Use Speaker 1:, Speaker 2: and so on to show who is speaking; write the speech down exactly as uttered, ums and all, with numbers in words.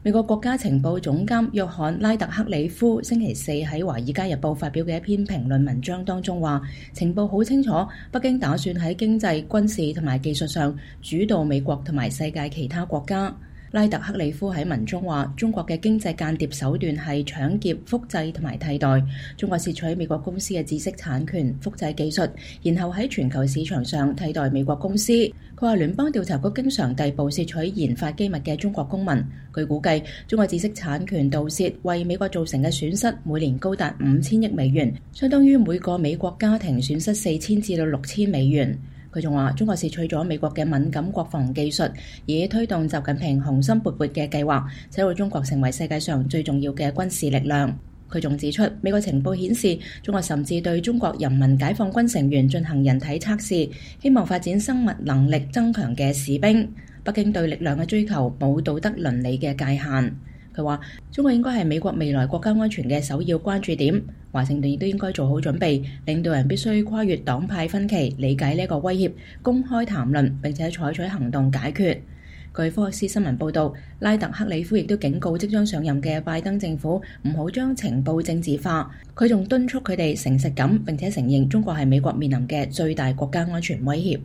Speaker 1: 美國國家情報總監約翰拉特克里夫星期四喺《華爾街日報》發表嘅一篇評論文章當中話，情報好清楚，北京打算喺經濟、軍事同埋技術上主導美國同埋世界其他國家。拉特克里夫喺文中話，中國嘅經濟間諜手段係搶劫、複製同埋替代。中國竊取美國公司嘅知識產權、複製技術，然後喺全球市場上替代美國公司。佢話聯邦調查局經常逮捕竊取研發機密嘅中國公民。據估計，中國知識產權盜竊為美國造成嘅損失每年高達五千億美元，相當於每個美國家庭損失四千至到六千美元。佢仲話，中國竊取咗美國嘅敏感國防技術，以推動習近平雄心勃勃嘅計劃，使到中國成為世界上最重要嘅軍事力量。佢仲指出，美國情報顯示，中國甚至對中國人民解放軍成員進行人體測試，希望發展生物能力增強嘅士兵。北京對力量嘅追求冇道德倫理嘅界限。佢話，中國應該係美國未來國家安全嘅首要關注點，華盛頓亦都應該做好準備，領導人必須跨越黨派分歧，理解呢個威脅，公開談論並且採取行動解決。據福克斯新聞報導，拉特克里夫亦都警告即將上任嘅拜登政府唔好將情報政治化，佢仲敦促佢哋誠實咁並且承認中國係美國面臨嘅最大國家安全威脅。